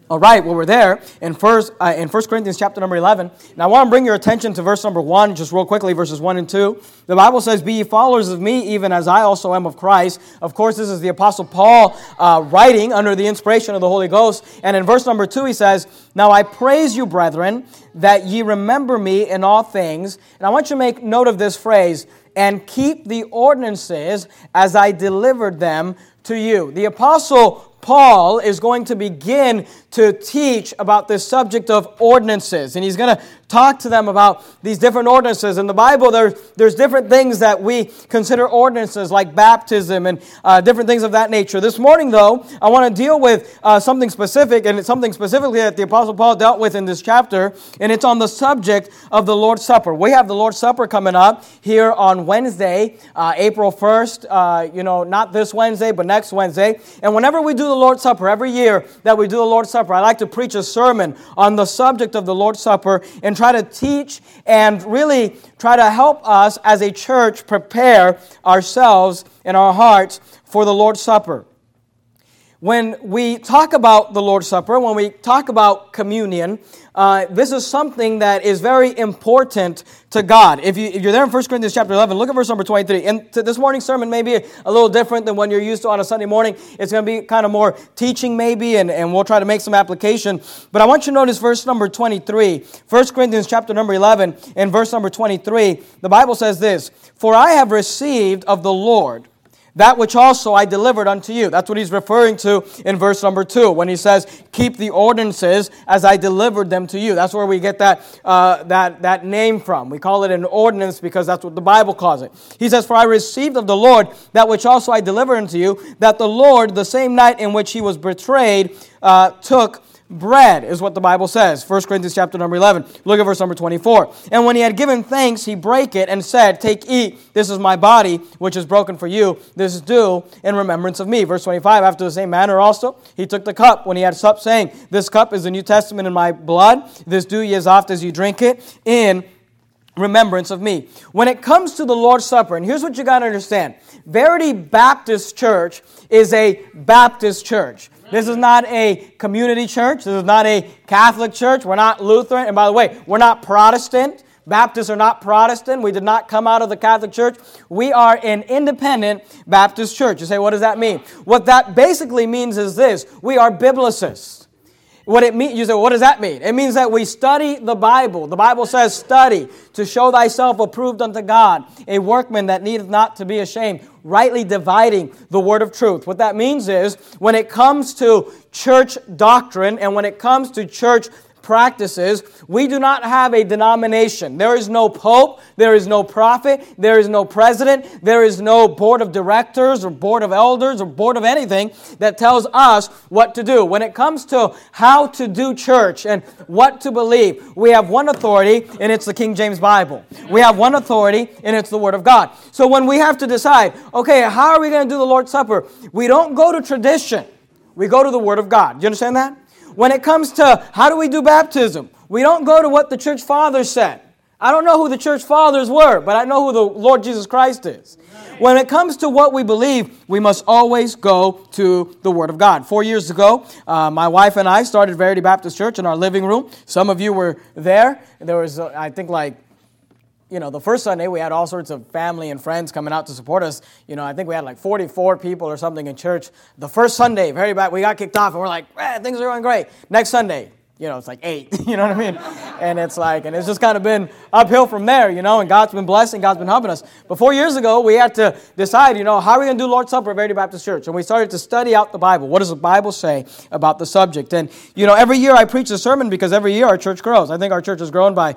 All right, well, we're there in First Corinthians chapter number 11. Now, I want to bring your attention to verse number 1, just real quickly, verses 1 and 2. The Bible says, "Be ye followers of me, even as I also am of Christ." Of course, this is the Apostle Paul writing under the inspiration of the Holy Ghost. And in verse number 2, he says, "Now I praise you, brethren, that ye remember me in all things." And I want you to make note of this phrase, "and keep the ordinances as I delivered them to you." The Apostle Paul is going to begin to teach about this subject of ordinances, and he's going to talk to them about these different ordinances. In the Bible, there's different things that we consider ordinances, like baptism and different things of that nature. This morning, though, I want to deal with something specific, and it's something specifically that the Apostle Paul dealt with in this chapter, and it's on the subject of the Lord's Supper. We have the Lord's Supper coming up here on Wednesday, April 1st, not this Wednesday, but next Wednesday. And whenever we do the Lord's Supper, every year that we do the Lord's Supper, I like to preach a sermon on the subject of the Lord's Supper and try to teach and really try to help us as a church prepare ourselves and our hearts for the Lord's Supper. When we talk about the Lord's Supper, when we talk about communion, this is something that is very important to God. If you're there in 1 Corinthians chapter 11, look at verse number 23. And this morning's sermon may be a little different than when you're used to on a Sunday morning. It's going to be kind of more teaching maybe, and we'll try to make some application. But I want you to notice verse number 23. 1 Corinthians chapter number 11 and verse number 23. The Bible says this, "For I have received of the Lord that which also I delivered unto you." That's what he's referring to in verse number 2 when he says, "Keep the ordinances as I delivered them to you." That's where we get that name from. We call it an ordinance because that's what the Bible calls it. He says, "For I received of the Lord that which also I delivered unto you, that the Lord, the same night in which he was betrayed, took bread," is what the Bible says. 1 Corinthians chapter number 11. Look at verse number 24. "And when he had given thanks, he brake it and said, Take, eat, this is my body, which is broken for you. This do in remembrance of me." Verse 25, "After the same manner also, he took the cup when he had supped, saying, This cup is the New Testament in my blood. This do ye as oft as you drink it in remembrance of me." When it comes to the Lord's Supper, and here's what you got to understand. Verity Baptist Church is a Baptist church. This is not a community church. This is not a Catholic church. We're not Lutheran. And by the way, we're not Protestant. Baptists are not Protestant. We did not come out of the Catholic Church. We are an independent Baptist church. You say, what does that mean? What that basically means is this. We are biblicists. What it means, you say, what does that mean? It means that we study the Bible. The Bible says, "Study to show thyself approved unto God, a workman that needeth not to be ashamed, rightly dividing the word of truth." What that means is, when it comes to church doctrine and when it comes to church practices, we do not have a denomination. There is no pope, there is no prophet, there is no president, there is no board of directors or board of elders or board of anything that tells us what to do. When it comes to how to do church and what to believe, we have one authority, and it's the King James Bible. We have one authority, and it's the Word of God. So when we have to decide, okay, how are we going to do the Lord's Supper? We don't go to tradition. We go to the Word of God. Do you understand that? When it comes to how do we do baptism, we don't go to what the church fathers said. I don't know who the church fathers were, but I know who the Lord Jesus Christ is. When it comes to what we believe, we must always go to the Word of God. 4 years ago, my wife and I started Verity Baptist Church in our living room. Some of you were there. There was, I think, the first Sunday, we had all sorts of family and friends coming out to support us. I think we had like 44 people or something in church. The first Sunday, we got kicked off, and we're like, things are going great. Next Sunday, it's like 8, you know what I mean? And it's just kind of been uphill from there, and God's been blessing, God's been helping us. But 4 years ago, we had to decide, how are we going to do Lord's Supper at Verity Baptist Church? And we started to study out the Bible. What does the Bible say about the subject? And, every year I preach a sermon because every year our church grows. I think our church has grown by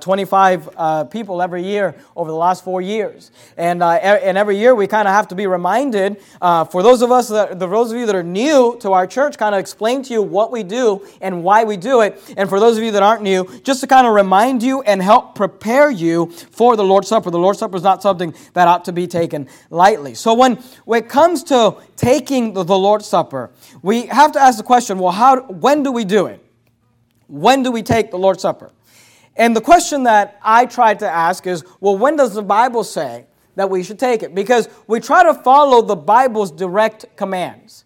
25 people every year over the last 4 years. And every year we kind of have to be reminded, for those of you that are new to our church, kind of explain to you what we do and why we do it. And for those of you that aren't new, just to kind of remind you and help prepare you for the Lord's Supper. The Lord's Supper is not something that ought to be taken lightly. So when it comes to taking the Lord's Supper, we have to ask the question, well, when do we do it? When do we take the Lord's Supper? And the question that I tried to ask is, well, when does the Bible say that we should take it? Because we try to follow the Bible's direct commands.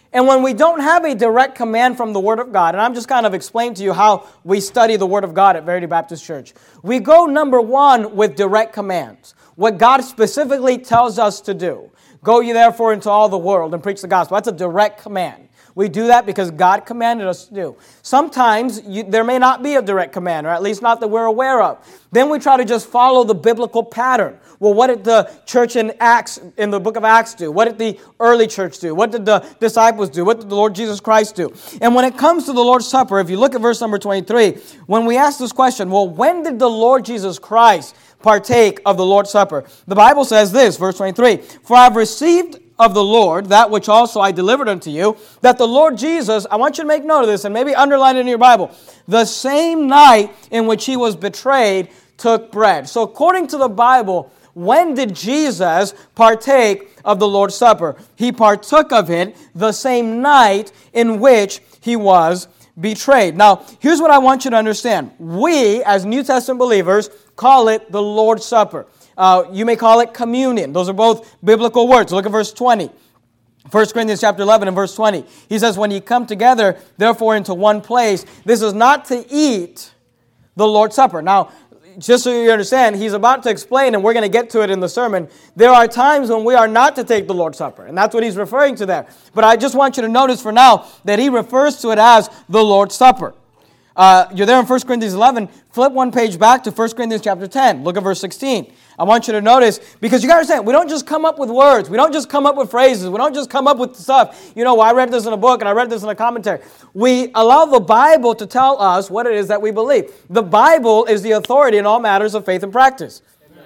And when we don't have a direct command from the Word of God, and I'm just kind of explaining to you how we study the Word of God at Verity Baptist Church, we go number one with direct commands, what God specifically tells us to do. Go ye therefore into all the world and preach the gospel. That's a direct command. We do that because God commanded us to do. Sometimes there may not be a direct command, or at least not that we're aware of. Then we try to just follow the biblical pattern. Well, what did the church in the book of Acts do? What did the early church do? What did the disciples do? What did the Lord Jesus Christ do? And when it comes to the Lord's Supper, if you look at verse number 23, when we ask this question, well, when did the Lord Jesus Christ partake of the Lord's Supper? The Bible says this, verse 23, "For I have received of the Lord that which also I delivered unto you, that the Lord Jesus," I want you to make note of this and maybe underline it in your Bible, "the same night in which he was betrayed took bread." So according to the Bible, when did Jesus partake of the Lord's Supper? He partook of it the same night in which he was betrayed. Now, here's what I want you to understand. We, as New Testament believers, call it the Lord's Supper. You may call it communion. Those are both biblical words. Look at verse 20. 1 Corinthians chapter 11 and verse 20. He says, "When ye come together, therefore, into one place, this is not to eat the Lord's Supper." Now, just so you understand, he's about to explain, and we're going to get to it in the sermon, there are times when we are not to take the Lord's Supper, and that's what he's referring to there. But I just want you to notice for now that he refers to it as the Lord's Supper. You're there in 1 Corinthians 11. Flip one page back to 1 Corinthians chapter 10. Look at verse 16. I want you to notice, because you got to understand, we don't just come up with words. We don't just come up with phrases. We don't just come up with stuff. You know, I read this in a book and I read this in a commentary. We allow the Bible to tell us what it is that we believe. The Bible is the authority in all matters of faith and practice. Amen.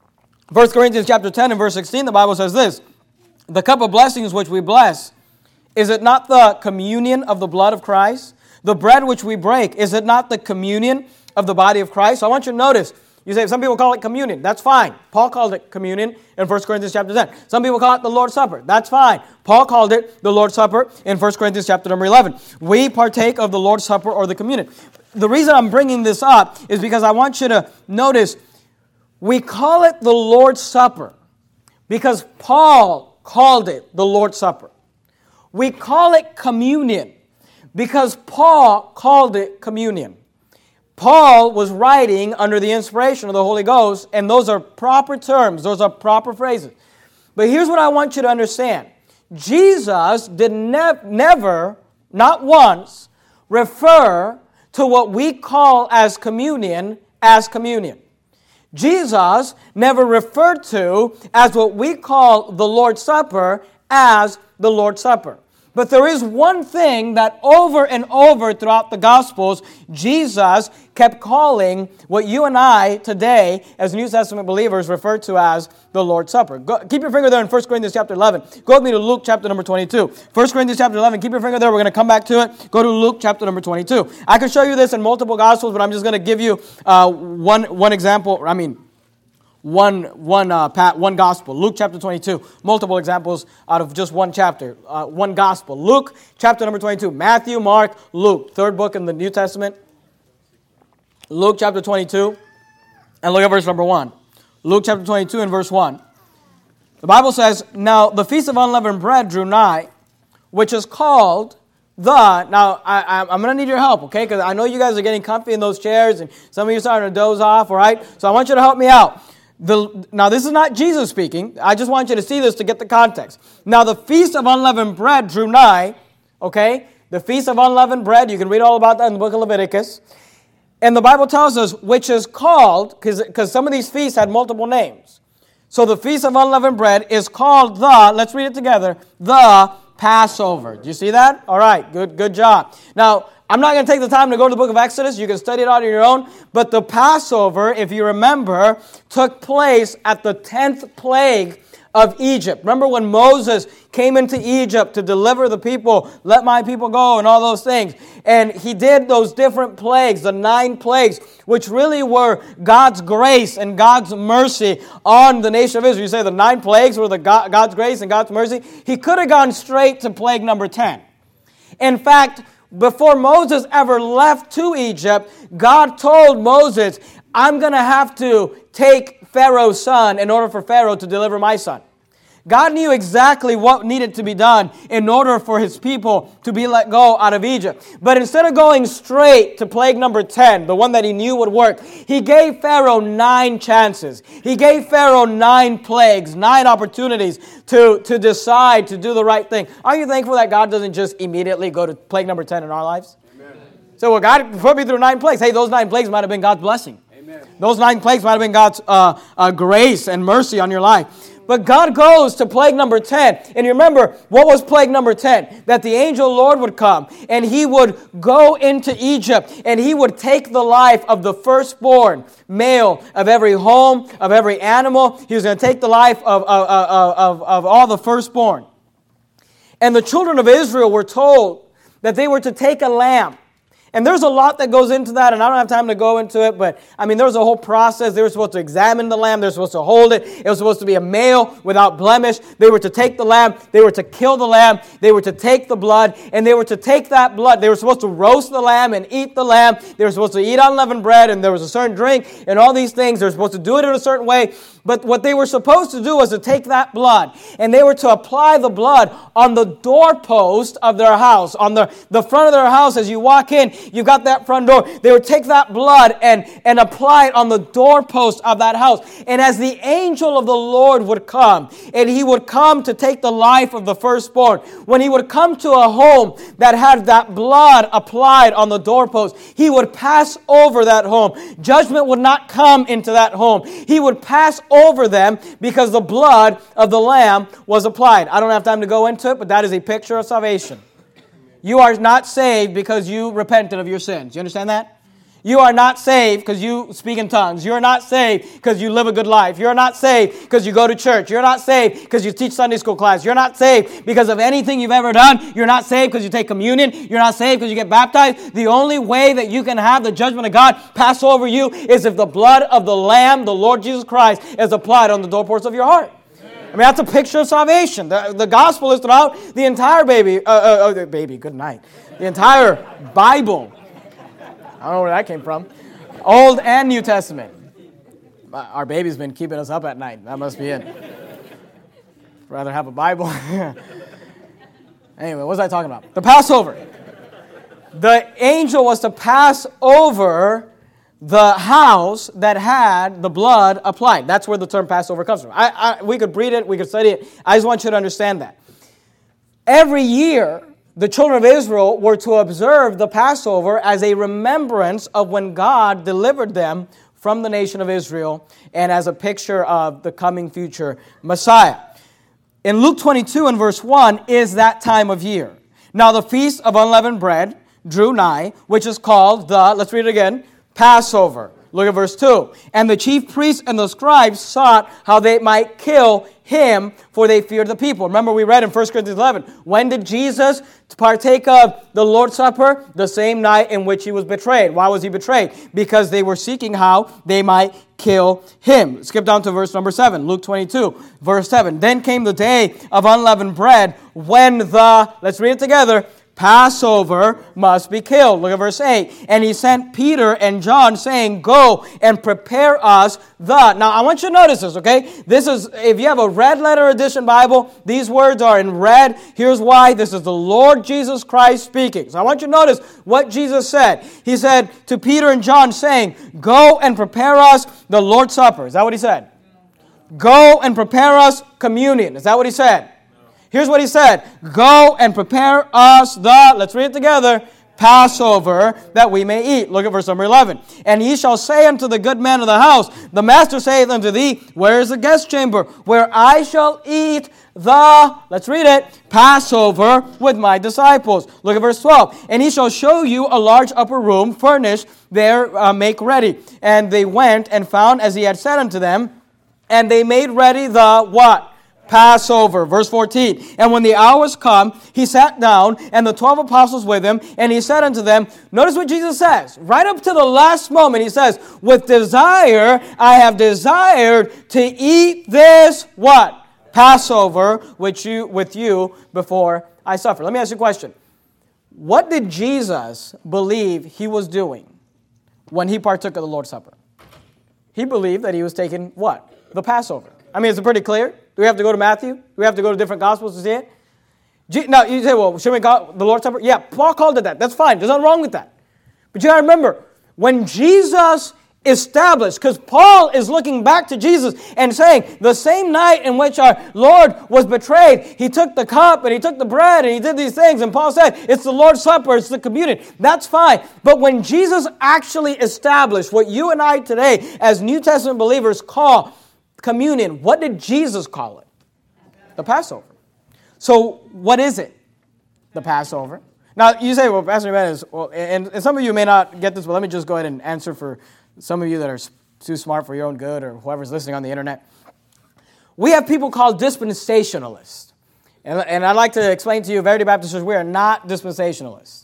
1 Corinthians chapter 10 and verse 16, the Bible says this, "The cup of blessings which we bless, is it not the communion of the blood of Christ? The bread which we break, is it not the communion of the body of Christ?" So I want you to notice, you say, some people call it communion. That's fine. Paul called it communion in 1 Corinthians chapter 10. Some people call it the Lord's Supper. That's fine. Paul called it the Lord's Supper in 1 Corinthians chapter number 11. We partake of the Lord's Supper or the communion. The reason I'm bringing this up is because I want you to notice we call it the Lord's Supper because Paul called it the Lord's Supper. We call it communion because Paul called it communion. Paul was writing under the inspiration of the Holy Ghost, and those are proper terms, those are proper phrases. But here's what I want you to understand. Jesus did never, not once, refer to what we call as communion. Jesus never referred to as what we call the Lord's Supper as the Lord's Supper. But there is one thing that over and over throughout the Gospels, Jesus kept calling what you and I today, as New Testament believers, refer to as the Lord's Supper. Keep your finger there in 1 Corinthians chapter 11. Go with me to Luke chapter number 22. 1 Corinthians chapter 11, keep your finger there. We're going to come back to it. Go to Luke chapter number 22. I could show you this in multiple Gospels, but I'm just going to give you one example. One gospel. Luke chapter 22. Multiple examples out of just one chapter. One gospel. Luke chapter number 22. Matthew, Mark, Luke. Third book in the New Testament. Luke chapter 22. And look at verse number 1. Luke chapter 22 and verse 1. The Bible says, "Now the feast of unleavened bread drew nigh, which is called Now, I'm going to need your help, okay? Because I know you guys are getting comfy in those chairs, and some of you are starting to doze off, all right? So I want you to help me out. Now, this is not Jesus speaking. I just want you to see this to get the context. Now, the Feast of Unleavened Bread drew nigh, okay? The Feast of Unleavened Bread, you can read all about that in the book of Leviticus. And the Bible tells us, which is called, because some of these feasts had multiple names. So the Feast of Unleavened Bread is called let's read it together, the Passover. Do you see that? All right, good job. Now, I'm not going to take the time to go to the book of Exodus. You can study it out on your own. But the Passover, if you remember, took place at the 10th plague of Egypt. Remember when Moses came into Egypt to deliver the people, let my people go, and all those things. And he did those different plagues, the 9 plagues, which really were God's grace and God's mercy on the nation of Israel. You say the 9 plagues were God's grace and God's mercy. He could have gone straight to plague number 10. In fact, before Moses ever left to Egypt, God told Moses, I'm going to have to take Pharaoh's son in order for Pharaoh to deliver my son. God knew exactly what needed to be done in order for his people to be let go out of Egypt. But instead of going straight to plague number 10, the one that he knew would work, he gave Pharaoh 9 chances. He gave Pharaoh 9 plagues, 9 opportunities to decide to do the right thing. Are you thankful that God doesn't just immediately go to plague number 10 in our lives? Amen. So, well, God put me through 9 plagues. Hey, those 9 plagues might have been God's blessing. Amen. Those 9 plagues might have been God's grace and mercy on your life. But God goes to plague number 10. And you remember, what was plague number 10? That the angel Lord would come and he would go into Egypt and he would take the life of the firstborn male of every home, of every animal. He was going to take the life of all the firstborn. And the children of Israel were told that they were to take a lamb. And there's a lot that goes into that, and I don't have time to go into it, but, there was a whole process. They were supposed to examine the lamb. They were supposed to hold it. It was supposed to be a male without blemish. They were to take the lamb. They were to kill the lamb. They were to take the blood, and they were to take that blood. They were supposed to roast the lamb and eat the lamb. They were supposed to eat unleavened bread, and there was a certain drink, and all these things. They were supposed to do it in a certain way. But what they were supposed to do was to take that blood, and they were to apply the blood on the doorpost of their house, on the front of their house. As you walk in, you've got that front door. They would take that blood and apply it on the doorpost of that house. And as the angel of the Lord would come, and he would come to take the life of the firstborn, when he would come to a home that had that blood applied on the doorpost, he would pass over that home. Judgment would not come into that home. He would pass over them because the blood of the lamb was applied. I don't have time to go into it, but that is a picture of salvation. You are not saved because you repented of your sins. You understand that? You are not saved because you speak in tongues. You're not saved because you live a good life. You're not saved because you go to church. You're not saved because you teach Sunday school class. You're not saved because of anything you've ever done. You're not saved because you take communion. You're not saved because you get baptized. The only way that you can have the judgment of God pass over you is if the blood of the Lamb, the Lord Jesus Christ, is applied on the doorposts of your heart. That's a picture of salvation. The gospel is throughout the entire good night. The entire Bible. I don't know where that came from. Old and New Testament. Our baby's been keeping us up at night. That must be it. Rather have a Bible. Anyway, what was I talking about? The Passover. The angel was to pass over the house that had the blood applied. That's where the term Passover comes from. We could read it, we could study it. I just want you to understand that. Every year, the children of Israel were to observe the Passover as a remembrance of when God delivered them from the nation of Israel and as a picture of the coming future Messiah. In Luke 22 and verse 1 is that time of year. Now the feast of unleavened bread drew nigh, which is called let's read it again, Passover. Look at verse 2. And the chief priests and the scribes sought how they might kill him, for they feared the people. Remember, we read in 1 Corinthians 11, when did Jesus partake of the Lord's Supper? The same night in which he was betrayed. Why was he betrayed? Because they were seeking how they might kill him. Skip down to verse number 7, Luke 22, verse 7. Then came the day of unleavened bread when let's read it together, Passover must be killed. Look at verse 8. And he sent Peter and John saying, go and prepare us the. Now I want you to notice this, okay? This is, if you have a red letter edition Bible, these words are in red. Here's why. This is the Lord Jesus Christ speaking. So I want you to notice what Jesus said. He said to Peter and John saying, go and prepare us the Lord's Supper. Is that what he said? Go and prepare us communion. Is that what he said? Here's what he said. Go and prepare us let's read it together, Passover, that we may eat. Look at verse number 11. And he shall say unto the good man of the house, the master saith unto thee, where is the guest chamber, where I shall eat let's read it, Passover with my disciples. Look at verse 12. And he shall show you a large upper room, furnished, there make ready. And they went and found as he had said unto them, and they made ready the what? Passover. Verse 14. And when the hour was come, he sat down, and the 12 apostles with him, and he said unto them, notice what Jesus says. Right up to the last moment, he says, with desire, I have desired to eat this, what? Passover with you before I suffer. Let me ask you a question. What did Jesus believe he was doing when he partook of the Lord's Supper? He believed that he was taking what? The Passover. Is it pretty clear? Do we have to go to Matthew? Do we have to go to different Gospels to see it? Now, you say, well, should we call the Lord's Supper? Yeah, Paul called it that. That's fine. There's nothing wrong with that. But you got to remember, when Jesus established, because Paul is looking back to Jesus and saying, the same night in which our Lord was betrayed, he took the cup and he took the bread and he did these things. And Paul said, it's the Lord's Supper, it's the communion. That's fine. But when Jesus actually established what you and I today as New Testament believers call communion, what did Jesus call it? The Passover. So what is it? The Passover. Now, you say, well, Pastor Jimenez, well, and some of you may not get this, but let me just go ahead and answer for some of you that are too smart for your own good, or whoever's listening on the internet. We have people called dispensationalists. And I'd like to explain to you, Verity Baptist Church, we are not dispensationalists.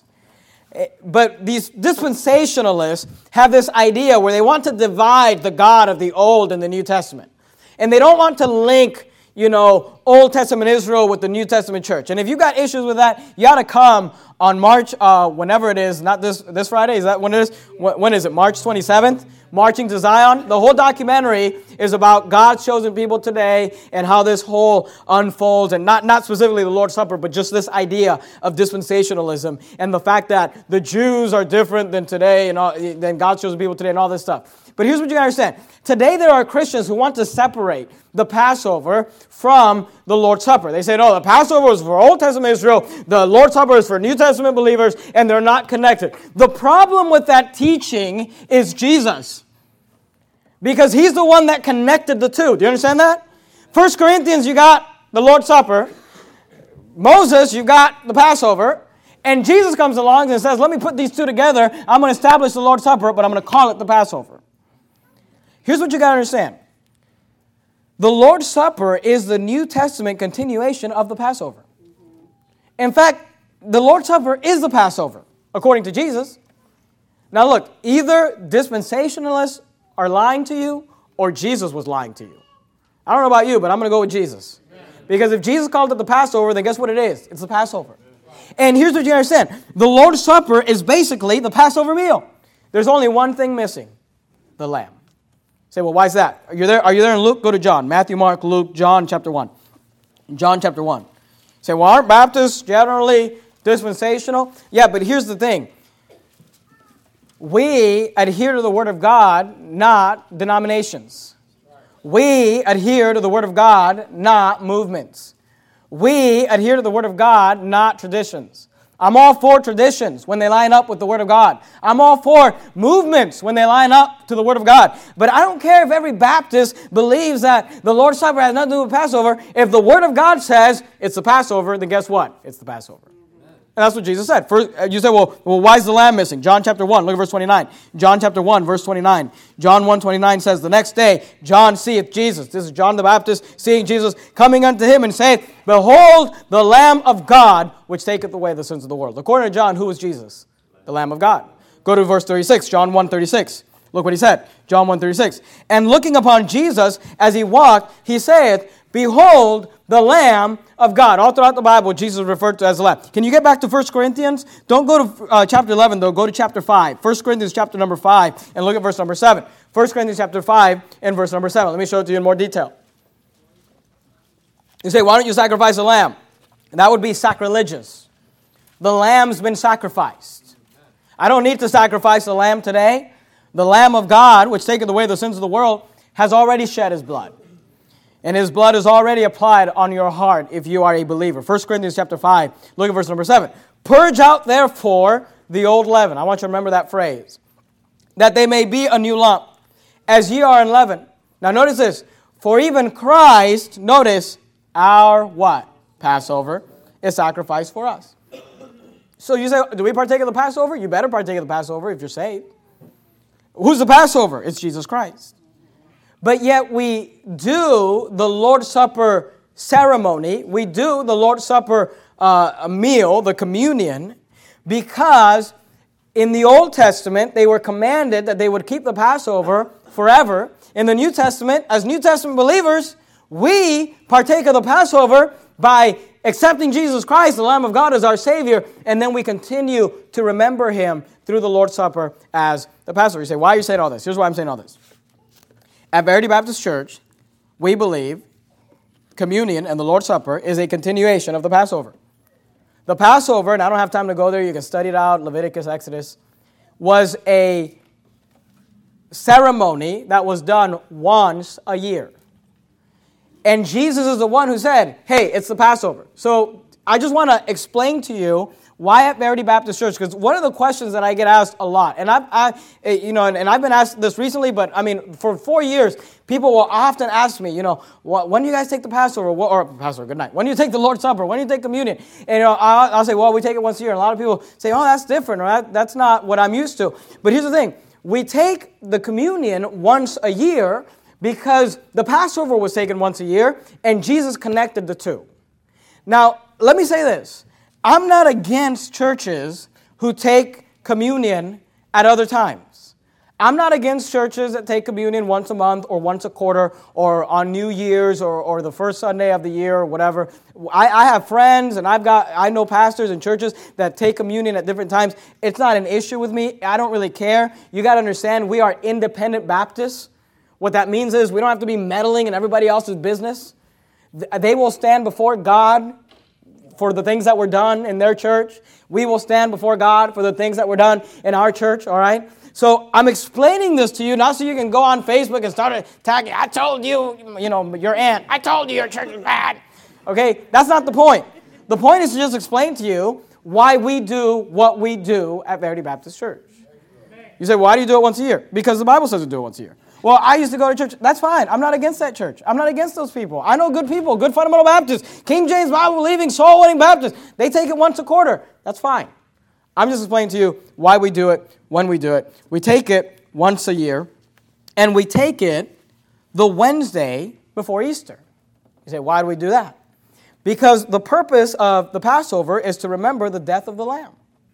But these dispensationalists have this idea where they want to divide the God of the Old and the New Testament. And they don't want to link, Old Testament Israel with the New Testament church. And if you got issues with that, you ought to come on March, whenever it is, not this Friday, is that when it is? When is it? March 27th? Marching to Zion. The whole documentary is about God's chosen people today and how this whole unfolds, and not specifically the Lord's Supper, but just this idea of dispensationalism and the fact that the Jews are different than today and than God's chosen people today and all this stuff. But here's what you got to understand. Today there are Christians who want to separate the Passover from the Lord's Supper. They say, no, the Passover is for Old Testament Israel, the Lord's Supper is for New Testament believers, and they're not connected. The problem with that teaching is Jesus. Because he's the one that connected the two. Do you understand that? 1 Corinthians, you got the Lord's Supper. Moses, you got the Passover. And Jesus comes along and says, let me put these two together. I'm going to establish the Lord's Supper, but I'm going to call it the Passover. Here's what you got to understand. The Lord's Supper is the New Testament continuation of the Passover. In fact, the Lord's Supper is the Passover, according to Jesus. Now look, either dispensationalists are lying to you or Jesus was lying to you. I don't know about you, but I'm going to go with Jesus. Because if Jesus called it the Passover, then guess what it is? It's the Passover. And here's what you understand. The Lord's Supper is basically the Passover meal. There's only one thing missing, the lamb. Say, well, why is that? Are you there in Luke? Go to John. Matthew, Mark, Luke, John chapter 1. John chapter 1. Say, well, aren't Baptists generally dispensational? Yeah, but here's the thing. We adhere to the Word of God, not denominations. We adhere to the Word of God, not movements. We adhere to the Word of God, not traditions. I'm all for traditions when they line up with the Word of God. I'm all for movements when they line up to the Word of God. But I don't care if every Baptist believes that the Lord's Supper has nothing to do with Passover. If the Word of God says it's the Passover, then guess what? It's the Passover. And that's what Jesus said. First, you say, well, why is the lamb missing? John chapter 1, look at verse 29. John chapter 1, verse 29. John 1:29 says, the next day, John seeth Jesus. This is John the Baptist seeing Jesus coming unto him and saith, behold, the Lamb of God, which taketh away the sins of the world. According to John, who was Jesus? The Lamb of God. Go to verse 36, John 1:36. Look what he said. John 1:36. And looking upon Jesus as he walked, he saith, behold, the Lamb of God. All throughout the Bible, Jesus is referred to as the Lamb. Can you get back to 1 Corinthians? Don't go to chapter 11, though. Go to chapter 5. 1 Corinthians chapter number 5, and look at verse number 7. 1 Corinthians chapter 5 and verse number 7. Let me show it to you in more detail. You say, why don't you sacrifice a lamb? And that would be sacrilegious. The lamb's been sacrificed. I don't need to sacrifice a lamb today. The Lamb of God, which taketh away the sins of the world, has already shed his blood. And his blood is already applied on your heart if you are a believer. 1 Corinthians chapter 5, look at verse number 7. Purge out therefore the old leaven. I want you to remember that phrase. That they may be a new lump, as ye are unleavened. Now notice this. For even Christ, notice, our what? Passover is sacrificed for us. So you say, do we partake of the Passover? You better partake of the Passover if you're saved. Who's the Passover? It's Jesus Christ. But yet we do the Lord's Supper ceremony, we do the Lord's Supper meal, the communion, because in the Old Testament they were commanded that they would keep the Passover forever. In the New Testament, as New Testament believers, we partake of the Passover by accepting Jesus Christ, the Lamb of God, as our Savior, and then we continue to remember Him through the Lord's Supper as the Passover. You say, why are you saying all this? Here's why I'm saying all this. At Verity Baptist Church, we believe communion and the Lord's Supper is a continuation of the Passover. The Passover, and I don't have time to go there, you can study it out, Leviticus, Exodus, was a ceremony that was done once a year. And Jesus is the one who said, hey, it's the Passover. So I just want to explain to you why at Verity Baptist Church, because one of the questions that I get asked a lot, and I've been asked this recently, but I mean, for 4 years, people will often ask me, when do you guys take the Passover? Passover, good night. When do you take the Lord's Supper? When do you take communion? And I'll say, well, we take it once a year. And a lot of people say, oh, that's different, or that's not what I'm used to. But here's the thing. We take the communion once a year because the Passover was taken once a year, and Jesus connected the two. Now, let me say this. I'm not against churches who take communion at other times. I'm not against churches that take communion once a month or once a quarter or on New Year's or the first Sunday of the year or whatever. I have friends and I know pastors and churches that take communion at different times. It's not an issue with me. I don't really care. You got to understand, we are independent Baptists. What that means is we don't have to be meddling in everybody else's business. They will stand before God for the things that were done in their church. We will stand before God for the things that were done in our church, all right? So I'm explaining this to you, not so you can go on Facebook and start attacking. I told you, your aunt. I told you your church is bad. Okay, that's not the point. The point is to just explain to you why we do what we do at Verity Baptist Church. You say, why do you do it once a year? Because the Bible says to do it once a year. Well, I used to go to church. That's fine. I'm not against that church. I'm not against those people. I know good people, good fundamental Baptists, King James Bible-believing, soul-winning Baptists. They take it once a quarter. That's fine. I'm just explaining to you why we do it, when we do it. We take it once a year, and we take it the Wednesday before Easter. You say, why do we do that? Because the purpose of the Passover is to remember the death of the Lamb.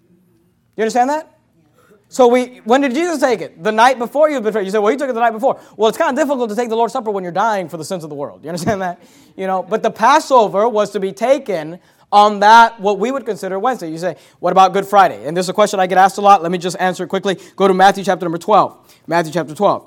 You understand that? So when did Jesus take it? The night before you betrayed. You say, well, he took it the night before. Well, it's kind of difficult to take the Lord's Supper when you're dying for the sins of the world. You understand that? But the Passover was to be taken on that, what we would consider Wednesday. You say, what about Good Friday? And this is a question I get asked a lot. Let me just answer it quickly. Go to Matthew chapter number 12. Matthew chapter 12.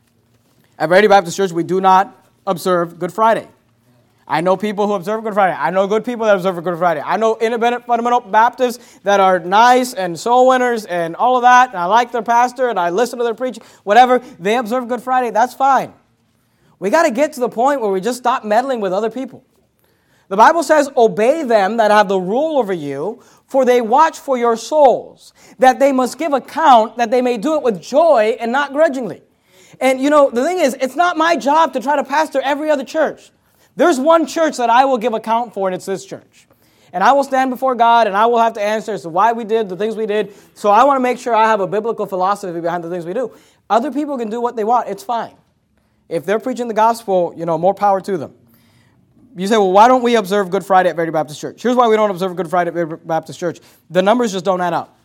At Verity Baptist Church, we do not observe Good Friday. I know people who observe Good Friday. I know good people that observe Good Friday. I know independent fundamental Baptists that are nice and soul winners and all of that. And I like their pastor and I listen to their preaching. Whatever. They observe Good Friday. That's fine. We got to get to the point where we just stop meddling with other people. The Bible says, obey them that have the rule over you, for they watch for your souls, that they must give account, that they may do it with joy and not grudgingly. And the thing is, it's not my job to try to pastor every other church. There's one church that I will give account for, and it's this church. And I will stand before God, and I will have to answer as to why we did the things we did. So I want to make sure I have a biblical philosophy behind the things we do. Other people can do what they want. It's fine. If they're preaching the gospel, more power to them. You say, well, why don't we observe Good Friday at Verity Baptist Church? Here's why we don't observe Good Friday at Verity Baptist Church. The numbers just don't add up.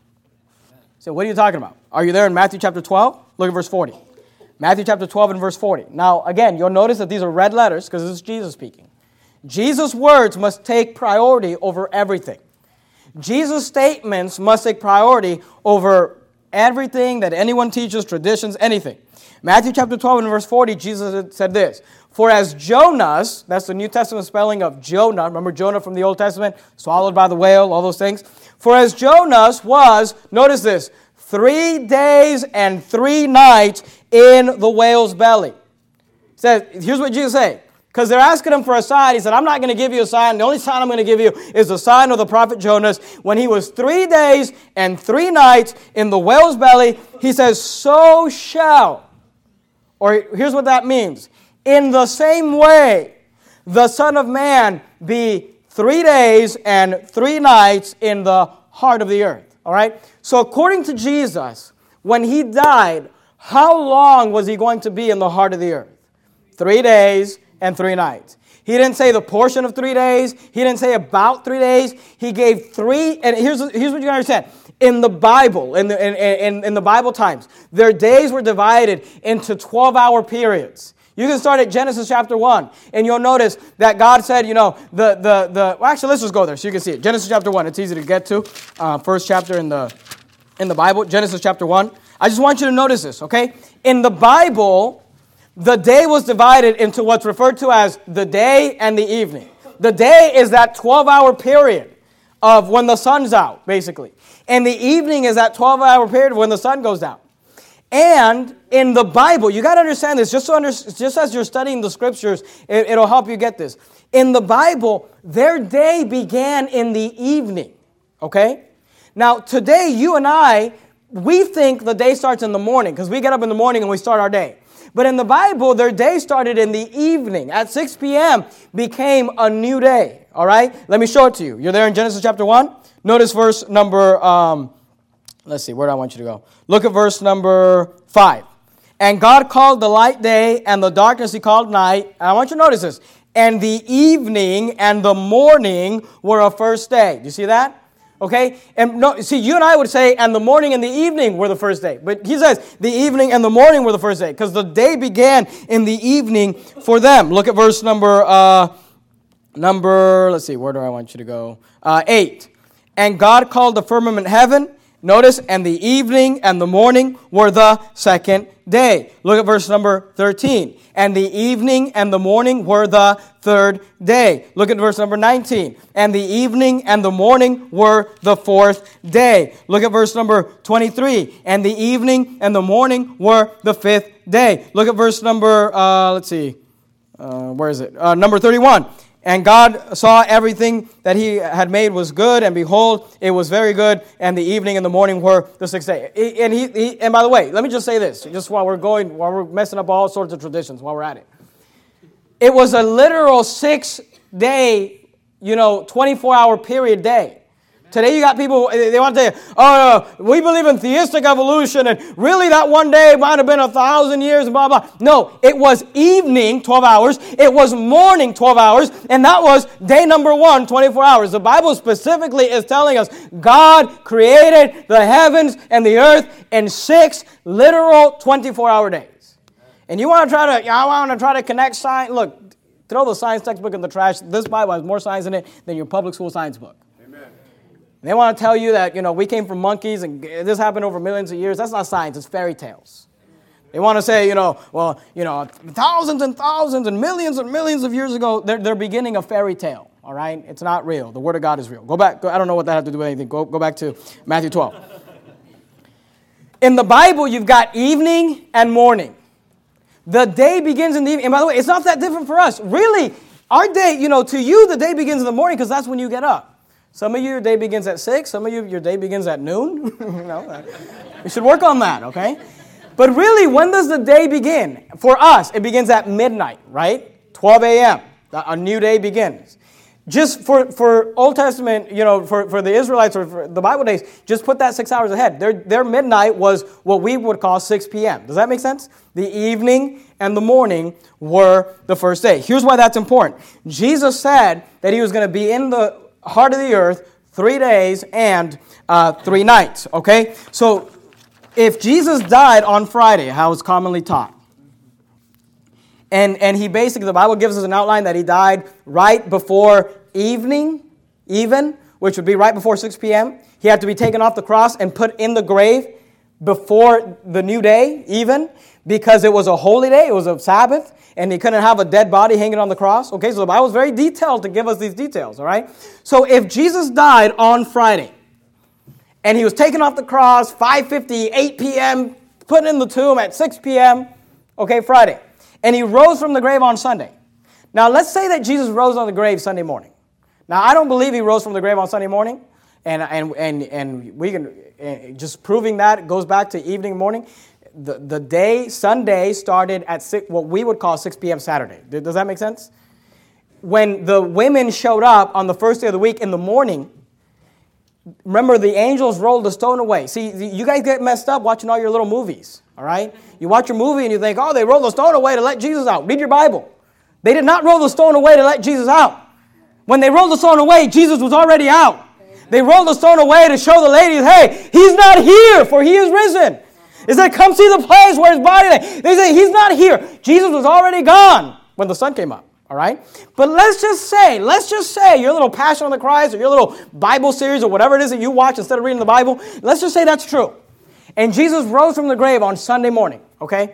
So what are you talking about? Are you there in Matthew chapter 12? Look at verse 40. Matthew chapter 12 and verse 40. Now, again, you'll notice that these are red letters because this is Jesus speaking. Jesus' words must take priority over everything. Jesus' statements must take priority over everything that anyone teaches, traditions, anything. Matthew chapter 12 and verse 40, Jesus said this, for as Jonas, that's the New Testament spelling of Jonah, remember Jonah from the Old Testament, swallowed by the whale, all those things. For as Jonas was, notice this, 3 days and 3 nights in the whale's belly. He says, here's what Jesus said. Because they're asking him for a sign. He said, I'm not going to give you a sign. The only sign I'm going to give you is the sign of the prophet Jonas. When he was 3 days and 3 nights in the whale's belly, he says, so shall. Or here's what that means. In the same way, the Son of Man be 3 days and 3 nights in the heart of the earth. All right? So according to Jesus, when he died, how long was he going to be in the heart of the earth? 3 days and 3 nights. He didn't say the portion of 3 days. He didn't say about 3 days. He gave 3. And here's what you gotta understand. In the Bible, in the Bible times, their days were divided into 12-hour periods. You can start at Genesis chapter 1, and you'll notice that God said, well, actually, let's just go there so you can see it. Genesis chapter 1, it's easy to get to. First chapter in the Bible, Genesis chapter 1. I just want you to notice this, okay? In the Bible, the day was divided into what's referred to as the day and the evening. The day is that 12-hour period of when the sun's out, basically. And the evening is that 12-hour period when the sun goes down. And in the Bible, you got to understand this, just as you're studying the scriptures, it'll help you get this. In the Bible, their day began in the evening, okay? Now, today, you and I, we think the day starts in the morning because we get up in the morning and we start our day. But in the Bible, their day started in the evening. At 6 p.m. became a new day, all right? Let me show it to you. You're there in Genesis chapter 1? Notice verse number, let's see, where do I want you to go? Look at verse number 5. And God called the light day, and the darkness he called night. And I want you to notice this. And the evening and the morning were a first day. Do you see that? Okay? And no, see, you and I would say, and the morning and the evening were the first day. But he says, the evening and the morning were the first day. Because the day began in the evening for them. Look at verse number, let's see, where do I want you to go? 8. And God called the firmament heaven. Notice, and the evening and the morning were the second day. Look at verse number 13. And the evening and the morning were the third day. Look at verse number 19. And the evening and the morning were the fourth day. Look at verse number 23. And the evening and the morning were the fifth day. Look at verse number, where is it? Number 31. And God saw everything that he had made was good, and behold, it was very good, and the evening and the morning were the sixth day. And by the way, let me just say this, just while we're messing up all sorts of traditions while we're at it. It was a literal 6-day, 24-hour period day. Today you got people, they want to say, oh, no, we believe in theistic evolution, and really that one day might have been 1,000 years, and blah, blah. No, it was evening, 12 hours. It was morning, 12 hours. And that was day number 1, 24 hours. The Bible specifically is telling us God created the heavens and the earth in 6 literal 24-hour days. And I want to try to connect science. Look, throw the science textbook in the trash. This Bible has more science in it than your public school science book. They want to tell you that, we came from monkeys and this happened over millions of years. That's not science. It's fairy tales. They want to say, thousands and thousands and millions of years ago, they're beginning a fairy tale, all right? It's not real. The Word of God is real. Go back. I don't know what that has to do with anything. Go back to Matthew 12. In the Bible, you've got evening and morning. The day begins in the evening. And by the way, it's not that different for us. Really, our day, to you, the day begins in the morning because that's when you get up. Some of you, your day begins at 6. Some of you, your day begins at noon. We should work on that, okay? But really, when does the day begin? For us, it begins at midnight, right? 12 a.m. A new day begins. Just for Old Testament, for the Israelites or for the Bible days, just put that 6 hours ahead. Their midnight was what we would call 6 p.m. Does that make sense? The evening and the morning were the first day. Here's why that's important. Jesus said that he was going to be in the heart of the earth 3 days and 3 nights, okay? So if Jesus died on Friday, how it's commonly taught, and he basically, the Bible gives us an outline that he died right before even, which would be right before 6 p.m. He had to be taken off the cross and put in the grave before the new day, even, because it was a holy day, it was a Sabbath, and he couldn't have a dead body hanging on the cross. Okay, so the Bible is very detailed to give us these details, all right? So if Jesus died on Friday, and he was taken off the cross, 5:50, 8 p.m., put in the tomb at 6 p.m., okay, Friday, and he rose from the grave on Sunday. Now, let's say that Jesus rose on the grave Sunday morning. Now, I don't believe he rose from the grave on Sunday morning, and we can, just proving that, goes back to evening, morning. The day, Sunday, started at what we would call 6 p.m. Saturday. Does that make sense? When the women showed up on the first day of the week in the morning, remember the angels rolled the stone away. See, you guys get messed up watching all your little movies, all right? You watch your movie and you think, oh, they rolled the stone away to let Jesus out. Read your Bible. They did not roll the stone away to let Jesus out. When they rolled the stone away, Jesus was already out. They rolled the stone away to show the ladies, hey, he's not here, for he is risen. It said, come see the place where his body lay. They say, he's not here. Jesus was already gone when the sun came up, all right? But let's just say, your little Passion of the Christ or your little Bible series or whatever it is that you watch instead of reading the Bible, let's just say that's true. And Jesus rose from the grave on Sunday morning, okay?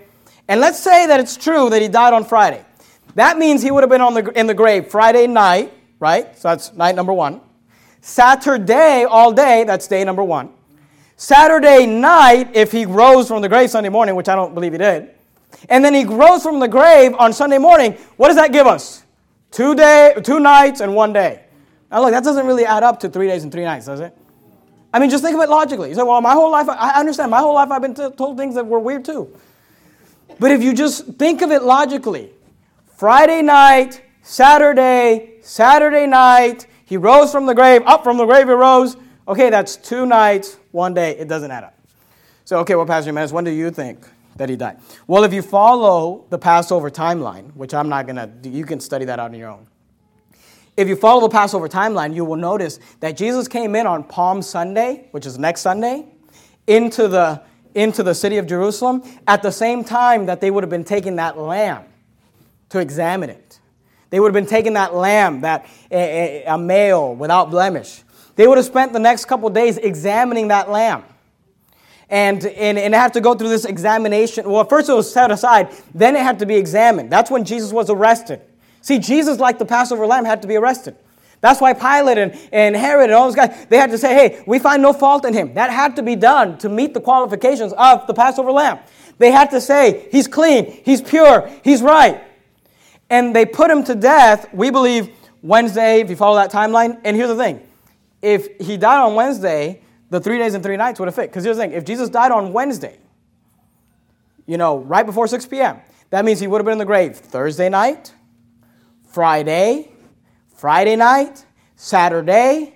And let's say that it's true that he died on Friday. That means he would have been in the grave Friday night, right? So that's night number 1. Saturday all day, that's day number 1. Saturday night, if he rose from the grave Sunday morning, which I don't believe he did, and then he rose from the grave on Sunday morning, what does that give us? 2 nights and 1 day. Now look, that doesn't really add up to 3 days and 3 nights, does it? I mean, just think of it logically. You say, well, my whole life, I understand, my whole life I've been told things that were weird too. But if you just think of it logically, Friday night, Saturday night, he rose from the grave, up from the grave he rose. Okay, that's 2 nights, 1 day. It doesn't add up. So, okay, well, Pastor Jimenez, when do you think that he died? Well, if you follow the Passover timeline, which I'm not going to do, you can study that out on your own. If you follow the Passover timeline, you will notice that Jesus came in on Palm Sunday, which is next Sunday, into the city of Jerusalem at the same time that they would have been taking that lamb to examine it. They would have been taking that lamb, a male without blemish. They would have spent the next couple days examining that lamb. And it had to go through this examination. Well, first it was set aside, then it had to be examined. That's when Jesus was arrested. See, Jesus, like the Passover lamb, had to be arrested. That's why Pilate and Herod and all those guys, they had to say, hey, we find no fault in him. That had to be done to meet the qualifications of the Passover lamb. They had to say, he's clean, he's pure, he's right. And they put him to death, we believe, Wednesday, if you follow that timeline. And here's the thing. If he died on Wednesday, the 3 days and 3 nights would have fit. Because here's the thing. If Jesus died on Wednesday, right before 6 p.m., that means he would have been in the grave Thursday night, Friday night, Saturday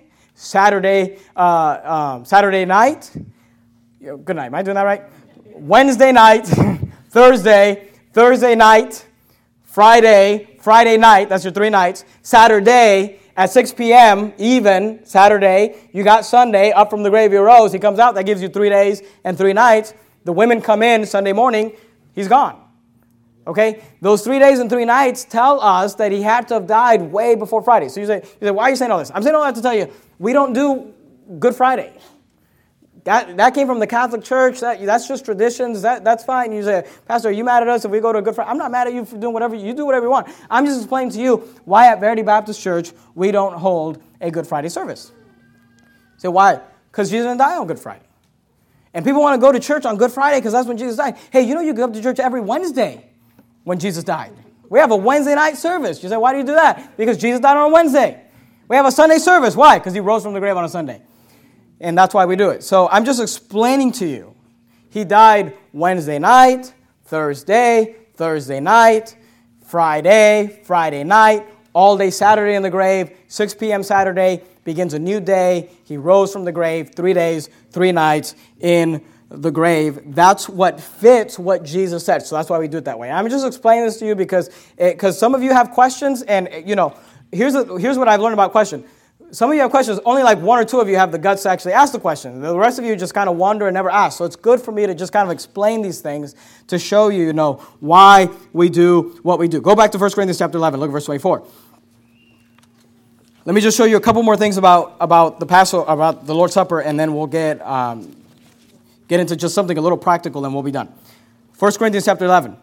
night. Good night. Am I doing that right? Wednesday night, Thursday night, Friday night. That's your 3 nights. Saturday at 6 p.m. even Saturday. You got Sunday up from the grave he rose. He comes out. That gives you 3 days and 3 nights. The women come in Sunday morning. He's gone. Okay, those 3 days and 3 nights tell us that he had to have died way before Friday. So you say, why are you saying all this? I'm saying all that to tell you, we don't do Good Friday. That came from the Catholic Church. That's just traditions. That's fine. You say, Pastor, are you mad at us if we go to a Good Friday? I'm not mad at you for doing whatever. You do whatever you want. I'm just explaining to you why at Verity Baptist Church we don't hold a Good Friday service. So why? Because Jesus didn't die on Good Friday. And people want to go to church on Good Friday because that's when Jesus died. Hey, you go to church every Wednesday when Jesus died. We have a Wednesday night service. You say, why do you do that? Because Jesus died on a Wednesday. We have a Sunday service. Why? Because he rose from the grave on a Sunday. And that's why we do it. So I'm just explaining to you. He died Wednesday night, Thursday night, Friday night, all day Saturday in the grave, 6 p.m. Saturday, begins a new day. He rose from the grave, 3 days, 3 nights in the grave. That's what fits what Jesus said. So that's why we do it that way. I'm just explaining this to you because some of you have questions, and here's what I've learned about questions. Some of you have questions. Only like 1 or 2 of you have the guts to actually ask the question. The rest of you just kind of wonder and never ask. So it's good for me to just kind of explain these things to show you, why we do what we do. Go back to 1 Corinthians chapter 11. Look at verse 24. Let me just show you a couple more things about the Passover, about the Lord's Supper, and then we'll get into just something a little practical, and we'll be done. 1 Corinthians chapter 11.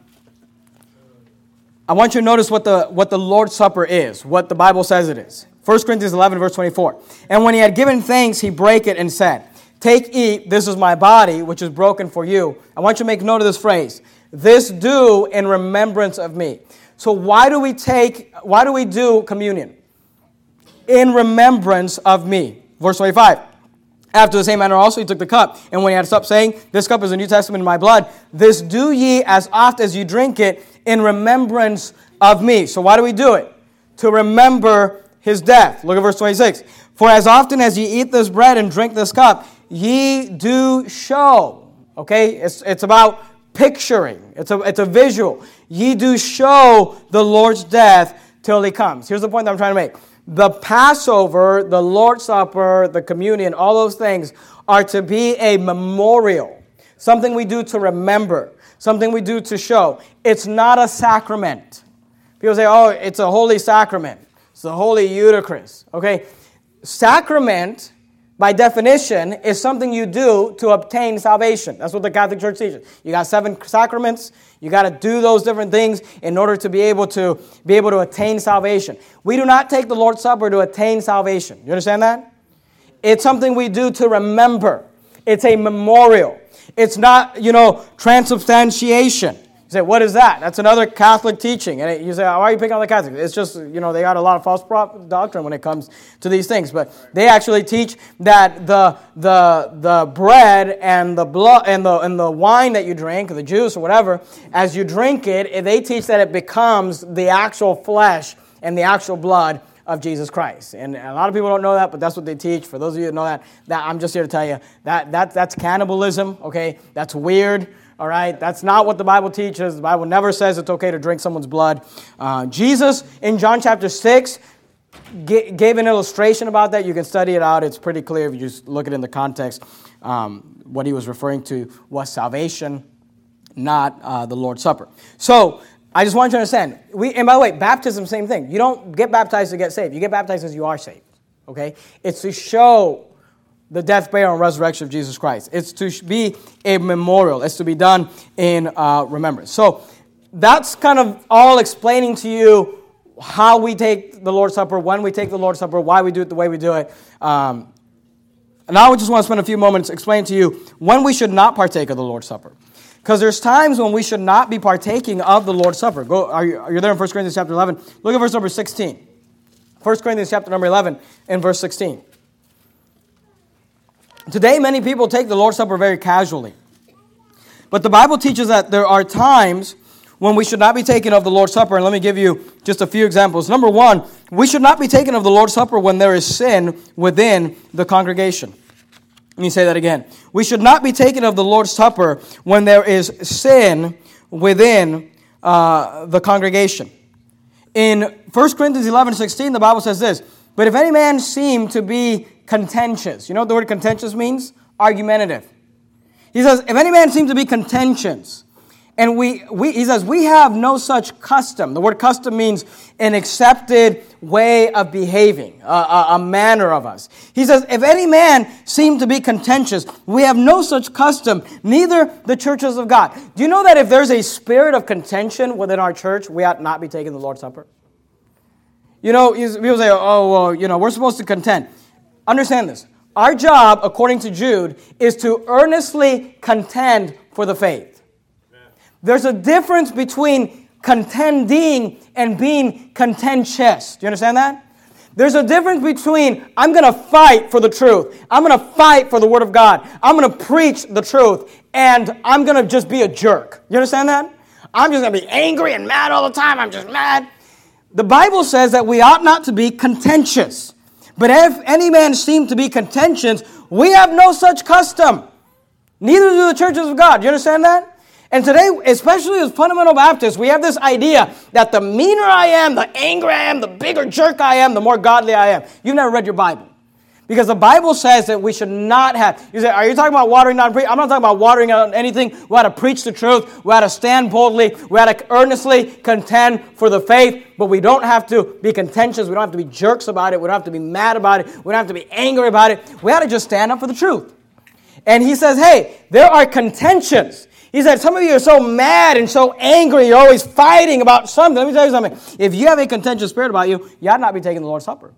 I want you to notice what the Lord's Supper is, what the Bible says it is. 1 Corinthians 11, verse 24. And when he had given thanks, he brake it and said, "Take, eat, this is my body, which is broken for you." I want you to make note of this phrase. "This do in remembrance of me." So why do we do communion? In remembrance of me. Verse 25. After the same manner also he took the cup, and when he had supped, saying, "This cup is the New Testament in my blood. This do ye as oft as you drink it in remembrance of me." So why do we do it? To remember his death. Look at verse 26. "For as often as ye eat this bread and drink this cup, ye do show." Okay, it's about picturing. It's a visual. Ye do show the Lord's death till he comes. Here's the point that I'm trying to make. The Passover, the Lord's Supper, the communion, all those things are to be a memorial. Something we do to remember. Something we do to show. It's not a sacrament. People say, oh, it's a holy sacrament. It's the Holy Eucharist. Okay? Sacrament by definition, is something you do to obtain salvation. That's what the Catholic Church teaches. You got 7 sacraments. You got to do those different things in order to be able to attain salvation. We do not take the Lord's Supper to attain salvation. You understand that? It's something we do to remember. It's a memorial. It's not, transubstantiation. You say, what is that? That's another Catholic teaching. And you say, why are you picking on the Catholics? It's just, they got a lot of false doctrine when it comes to these things. But they actually teach that the bread and the blood and the wine that you drink, or the juice or whatever, as you drink it, they teach that it becomes the actual flesh and the actual blood of Jesus Christ. And a lot of people don't know that, but that's what they teach. For those of you that know that I'm just here to tell you that's cannibalism, okay? That's weird. All right, that's not what the Bible teaches. The Bible never says it's okay to drink someone's blood. Jesus, in John chapter 6, gave an illustration about that. You can study it out. It's pretty clear if you just look at it in the context. What he was referring to was salvation, not the Lord's Supper. So, I just want you to understand. And by the way, baptism, same thing. You don't get baptized to get saved. You get baptized as you are saved. Okay? It's to show the death, burial, and resurrection of Jesus Christ. It's to be a memorial. It's to be done in remembrance. So that's kind of all explaining to you how we take the Lord's Supper, when we take the Lord's Supper, why we do it the way we do it. And now I just want to spend a few moments explaining to you when we should not partake of the Lord's Supper. Because there's times when we should not be partaking of the Lord's Supper. Are you there in 1 Corinthians chapter 11? Look at verse number 16. 1 Corinthians chapter number 11 and verse 16. Today, many people take the Lord's Supper very casually. But the Bible teaches that there are times when we should not be taking of the Lord's Supper. And let me give you just a few examples. Number one, we should not be taking of the Lord's Supper when there is sin within the congregation. Let me say that again. We should not be taking of the Lord's Supper when there is sin within the congregation. In 1 Corinthians 11:16, the Bible says this, but if any man seem to be contentious. You know what the word contentious means? Argumentative. He says, if any man seems to be contentious, and he says, we have no such custom. The word custom means an accepted way of behaving, a manner of us. He says, if any man seem to be contentious, we have no such custom, neither the churches of God. Do you know that if there's a spirit of contention within our church, we ought not be taking the Lord's Supper? People say, we're supposed to contend. Understand this. Our job, according to Jude, is to earnestly contend for the faith. Amen. There's a difference between contending and being contentious. Do you understand that? There's a difference between I'm going to fight for the truth. I'm going to fight for the Word of God. I'm going to preach the truth. And I'm going to just be a jerk. You understand that? I'm just going to be angry and mad all the time. I'm just mad. The Bible says that we ought not to be contentious. But if any man seem to be contentious, we have no such custom. Neither do the churches of God. Do you understand that? And today, especially as fundamental Baptists, we have this idea that the meaner I am, the angrier I am, the bigger jerk I am, the more godly I am. You've never read your Bible. Because the Bible says that we should not have. You say, are you talking about watering down? I'm not talking about watering on anything. We ought to preach the truth. We ought to stand boldly. We ought to earnestly contend for the faith. But we don't have to be contentious. We don't have to be jerks about it. We don't have to be mad about it. We don't have to be angry about it. We ought to just stand up for the truth. And he says, hey, there are contentions. He said, some of you are so mad and so angry. You're always fighting about something. Let me tell you something. If you have a contentious spirit about you, you ought not be taking the Lord's Supper.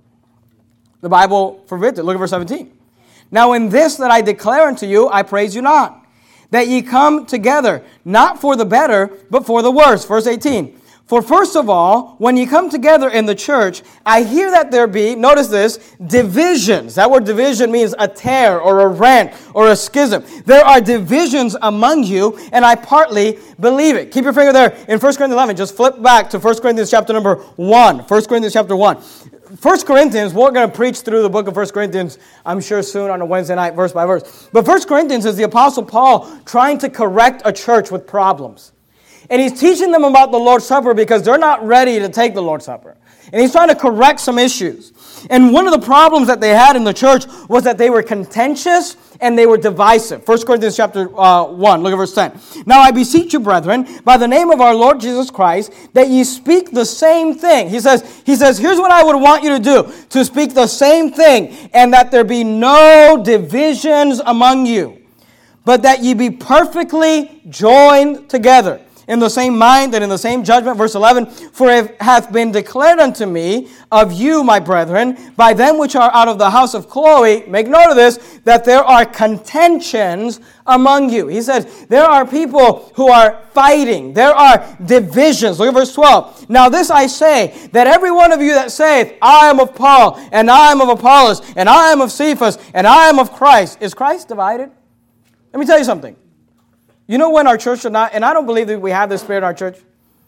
The Bible forbids it. Look at verse 17. Now in this that I declare unto you, I praise you not, that ye come together, not for the better, but for the worse. Verse 18. For first of all, when ye come together in the church, I hear that there be, notice this, divisions. That word division means a tear or a rent or a schism. There are divisions among you, and I partly believe it. Keep your finger there in 1 Corinthians 11. Just flip back to 1 Corinthians chapter number 1. 1 Corinthians chapter 1. 1 Corinthians, we're going to preach through the book of 1 Corinthians, I'm sure soon on a Wednesday night, verse by verse. But 1 Corinthians is the Apostle Paul trying to correct a church with problems. And he's teaching them about the Lord's Supper because they're not ready to take the Lord's Supper. And he's trying to correct some issues. And one of the problems that they had in the church was that they were contentious and they were divisive. 1 Corinthians chapter 1, look at verse 10. Now I beseech you, brethren, by the name of our Lord Jesus Christ, that ye speak the same thing. He says, here's what I would want you to do, to speak the same thing, and that there be no divisions among you, but that ye be perfectly joined together in the same mind and in the same judgment. Verse 11, for it hath been declared unto me of you, my brethren, by them which are out of the house of Chloe, make note of this, that there are contentions among you. He says, there are people who are fighting. There are divisions. Look at verse 12. Now this I say, that every one of you that saith, I am of Paul, and I am of Apollos, and I am of Cephas, and I am of Christ. Is Christ divided? Let me tell you something. You know when our church should not, and I don't believe that we have this spirit in our church,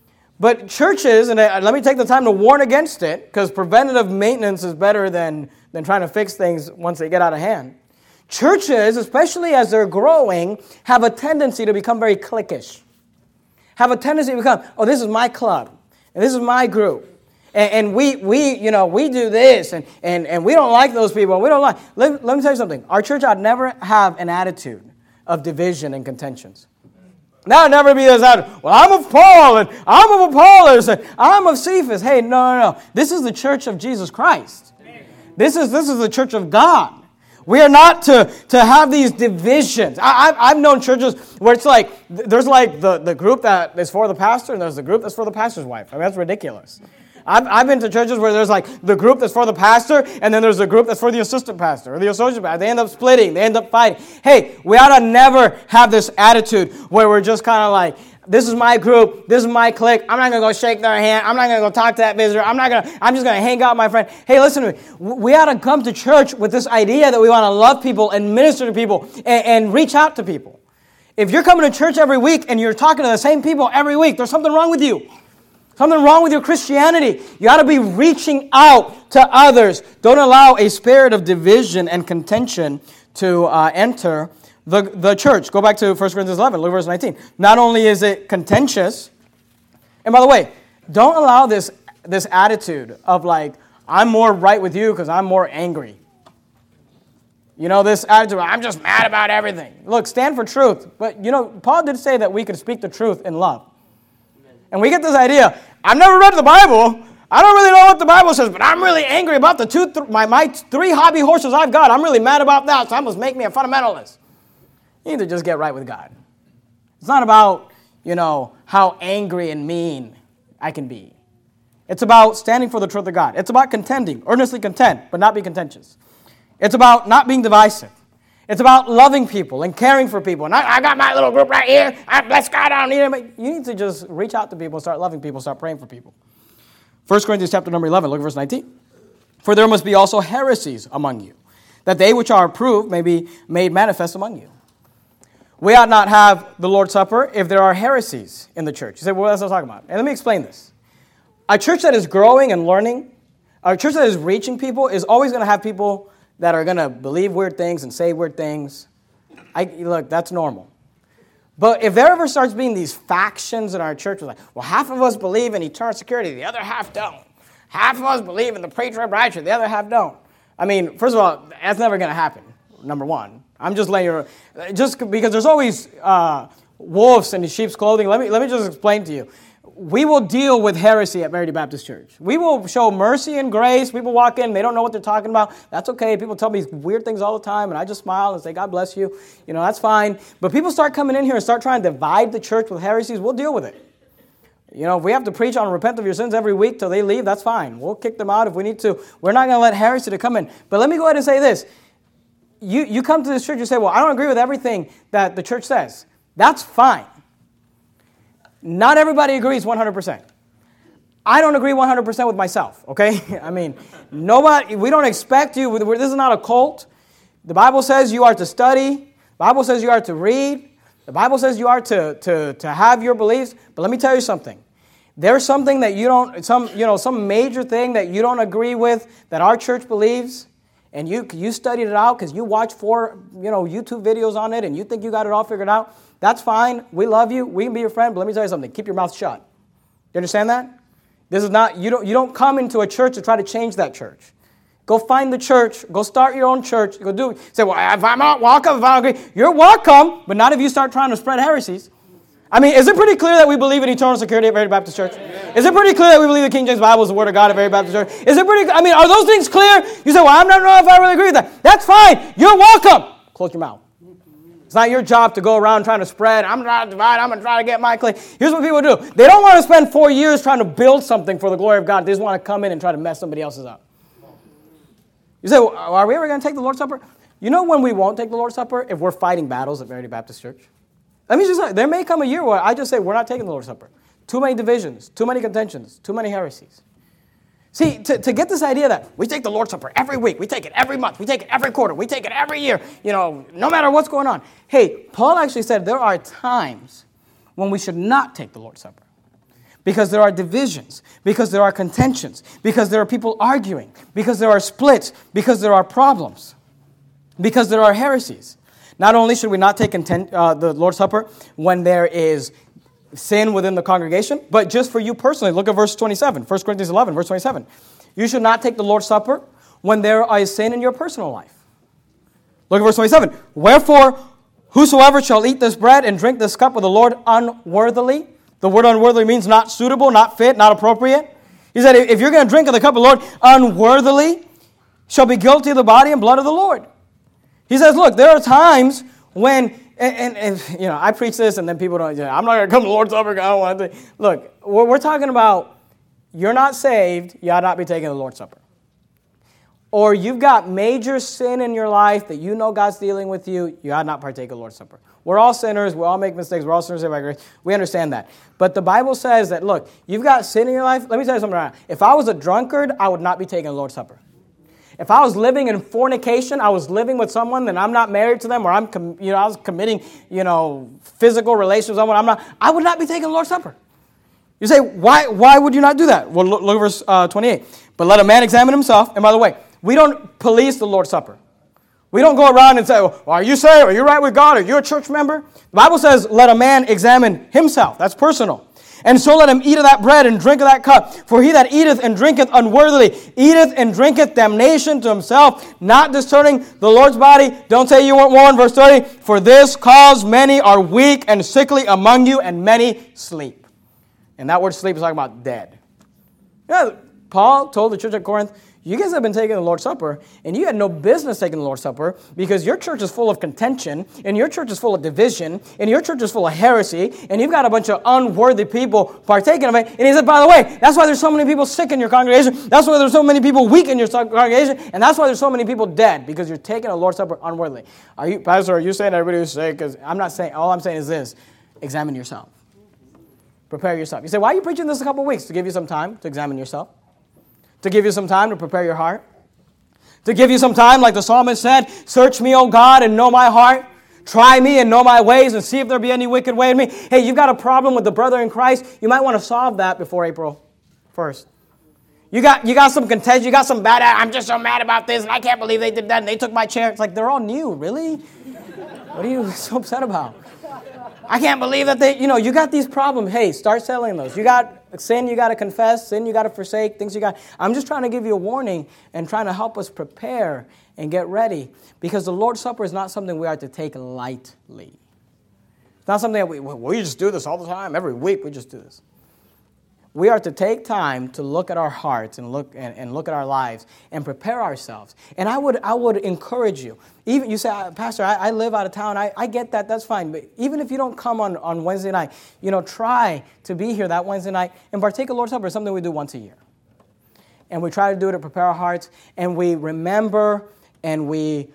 but churches, and let me take the time to warn against it, because preventative maintenance is better than trying to fix things once they get out of hand. Churches, especially as they're growing, have a tendency to become very cliquish. Have a tendency to become, oh, this is my club, and this is my group. And we do this, and we don't like those people. We don't like. Let me tell you something. Our church ought never have an attitude of division and contentions. Now never be this attitude. Well, I'm of Paul, and I'm of Apollos, and I'm of Cephas. Hey, no. This is the church of Jesus Christ. This is the church of God. We are not to have these divisions. I've known churches where it's like, there's like the group that is for the pastor, and there's the group that's for the pastor's wife. I mean, that's ridiculous. I've been to churches where there's like the group that's for the pastor, and then there's the group that's for the assistant pastor or the associate pastor. They end up splitting. They end up fighting. Hey, we ought to never have this attitude where we're just kind of like, this is my group, this is my clique. I'm not going to go shake their hand. I'm not going to go talk to that visitor. I'm just going to hang out with my friend. Hey, listen to me. We ought to come to church with this idea that we want to love people and minister to people and reach out to people. If you're coming to church every week and you're talking to the same people every week, there's something wrong with you. Something wrong with your Christianity. You ought to be reaching out to others. Don't allow a spirit of division and contention to enter the church. Go back to 1 Corinthians 11, look at verse 19. Not only is it contentious, and by the way, don't allow this attitude of like, I'm more right with you because I'm more angry. You know, this attitude, I'm just mad about everything. Look, stand for truth. But, you know, Paul did say that we could speak the truth in love. And we get this idea, I've never read the Bible. I don't really know what the Bible says, but I'm really angry about my 3 hobby horses I've got. I'm really mad about that, so that must make me a fundamentalist. You need to just get right with God. It's not about, how angry and mean I can be. It's about standing for the truth of God. It's about contending, earnestly contend, but not be contentious. It's about not being divisive. It's about loving people and caring for people. And I got my little group right here. Bless God, I don't need it. You need to just reach out to people, start loving people, start praying for people. 1 Corinthians chapter number 11, look at verse 19. For there must be also heresies among you, that they which are approved may be made manifest among you. We ought not have the Lord's Supper if there are heresies in the church. You say, well, that's what I'm talking about. And let me explain this. A church that is growing and learning, a church that is reaching people is always going to have people that are going to believe weird things and say weird things. Look, that's normal. But if there ever starts being these factions in our church, like, well, half of us believe in eternal security, the other half don't. Half of us believe in the pre-trib rapture, the other half don't. I mean, first of all, that's never going to happen, number one. I'm just letting you, just because there's always wolves in sheep's clothing. Let me just explain to you. We will deal with heresy at Verity Baptist Church. We will show mercy and grace. People walk in, they don't know what they're talking about. That's okay. People tell me weird things all the time, and I just smile and say, God bless you. That's fine. But people start coming in here and start trying to divide the church with heresies, we'll deal with it. If we have to preach on repent of your sins every week till they leave, that's fine. We'll kick them out if we need to. We're not going to let heresy to come in. But let me go ahead and say this. You come to this church, you say, well, I don't agree with everything that the church says. That's fine. Not everybody agrees 100%. I don't agree 100% with myself, okay? I mean, we don't expect you. This is not a cult. The Bible says you are to study. The Bible says you are to read. The Bible says you are to have your beliefs. But let me tell you something. There's something that some major thing that you don't agree with that our church believes, and you studied it out because you watched 4 YouTube videos on it and you think you got it all figured out. That's fine. We love you. We can be your friend. But let me tell you something. Keep your mouth shut. You understand that? This is not, you don't come into a church to try to change that church. Go find the church. Go start your own church. Go do it. Say, well, if I'm not welcome, if I don't agree, you're welcome, but not if you start trying to spread heresies. I mean, is it pretty clear that we believe in eternal security at Very Baptist Church? Amen. Is it pretty clear that we believe the King James Bible is the Word of God at Very Baptist Church? Is it pretty? I mean, are those things clear? You say, well, I'm not sure if I really agree with that. That's fine. You're welcome. Close your mouth. It's not your job to go around trying to spread. I'm trying to divide. I'm going to try to get my claim. Here's what people do. They don't want to spend 4 years trying to build something for the glory of God. They just want to come in and try to mess somebody else's up. You say, well, are we ever going to take the Lord's Supper? You know when we won't take the Lord's Supper? If we're fighting battles at Verity Baptist Church. Let me just say, there may come a year where I just say, we're not taking the Lord's Supper. Too many divisions, too many contentions, too many heresies. See, to get this idea that we take the Lord's Supper every week, we take it every month, we take it every quarter, we take it every year, no matter what's going on. Hey, Paul actually said there are times when we should not take the Lord's Supper. Because there are divisions, because there are contentions, because there are people arguing, because there are splits, because there are problems, because there are heresies. Not only should we not take the Lord's Supper when there is sin within the congregation, but just for you personally. Look at verse 27, 1 Corinthians 11, verse 27. You should not take the Lord's Supper when there is sin in your personal life. Look at verse 27. Wherefore, whosoever shall eat this bread and drink this cup of the Lord unworthily. The word unworthily means not suitable, not fit, not appropriate. He said, if you're going to drink of the cup of the Lord unworthily, shall be guilty of the body and blood of the Lord. He says, look, there are times when, and I preach this and then people don't, I'm not going to come to the Lord's Supper. I don't want to. Look, we're talking about you're not saved, you ought not be taking the Lord's Supper. Or you've got major sin in your life that you know God's dealing with you, you ought not partake of the Lord's Supper. We're all sinners, we all make mistakes, we're all sinners saved by grace. We understand that. But the Bible says that, look, you've got sin in your life. Let me tell you something right now. If I was a drunkard, I would not be taking the Lord's Supper. If I was living in fornication, I was living with someone and I'm not married to them, or I was committing, physical relations with someone, I would not be taking the Lord's Supper. You say, why would you not do that? Well, look at verse 28. But let a man examine himself. And by the way, we don't police the Lord's Supper. We don't go around and say, well, are you saved? Are you right with God? Are you a church member? The Bible says, let a man examine himself. That's personal. And so let him eat of that bread and drink of that cup. For he that eateth and drinketh unworthily eateth and drinketh damnation to himself, not discerning the Lord's body. Don't say you weren't warned. Verse 30, for this cause many are weak and sickly among you, and many sleep. And that word sleep is talking about dead. Paul told the church at Corinth, you guys have been taking the Lord's Supper, and you had no business taking the Lord's Supper because your church is full of contention, and your church is full of division, and your church is full of heresy, and you've got a bunch of unworthy people partaking of it. And he said, by the way, that's why there's so many people sick in your congregation. That's why there's so many people weak in your congregation, and that's why there's so many people dead, because you're taking the Lord's Supper unworthily. Pastor, are you saying everybody was sick? Because I'm not saying, all I'm saying is this, examine yourself. Prepare yourself. You say, why are you preaching this a couple of weeks? To give you some time to examine yourself. To give you some time to prepare your heart. To give you some time, like the psalmist said, search me, O God, and know my heart. Try me and know my ways and see if there be any wicked way in me. Hey, you've got a problem with the brother in Christ. You might want to solve that before April 1st. You got some contention. You got some bad, I'm just so mad about this, and I can't believe they did that, and they took my chair. It's like, they're all new, really? What are you so upset about? I can't believe that you got these problems. Hey, start settling those. You got sin you got to confess, sin you got to forsake, things you got. I'm just trying to give you a warning and trying to help us prepare and get ready, because the Lord's Supper is not something we are to take lightly. It's not something that we just do this all the time. Every week we just do this. We are to take time to look at our hearts and look at our lives and prepare ourselves. And I would encourage you. Even you say, Pastor, I live out of town. I get that. That's fine. But even if you don't come on Wednesday night, try to be here that Wednesday night and partake of Lord's Supper. It's something we do once a year. And we try to do it to prepare our hearts. And we remember and we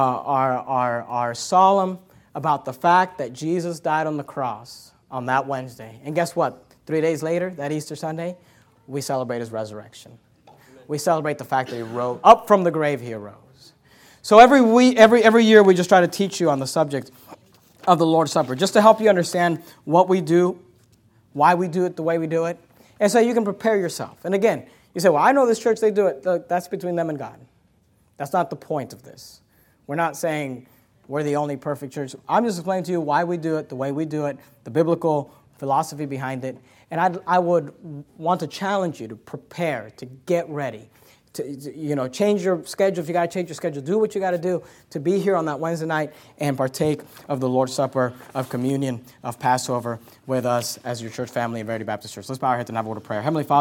are solemn about the fact that Jesus died on the cross on that Wednesday. And guess what? 3 days later, that Easter Sunday, we celebrate his resurrection. We celebrate the fact that he rose up from the grave. He arose. So every year, we just try to teach you on the subject of the Lord's Supper, just to help you understand what we do, why we do it the way we do it, and so you can prepare yourself. And again, you say, well, I know this church, they do it. That's between them and God. That's not the point of this. We're not saying we're the only perfect church. I'm just explaining to you why we do it, the way we do it, the biblical philosophy behind it. And I would want to challenge you to prepare, to get ready. change your schedule. If you got to change your schedule, do what you got to do to be here on that Wednesday night and partake of the Lord's Supper, of communion, of Passover with us as your church family in Verity Baptist Church. Let's bow our heads and have a word of prayer. Heavenly Father,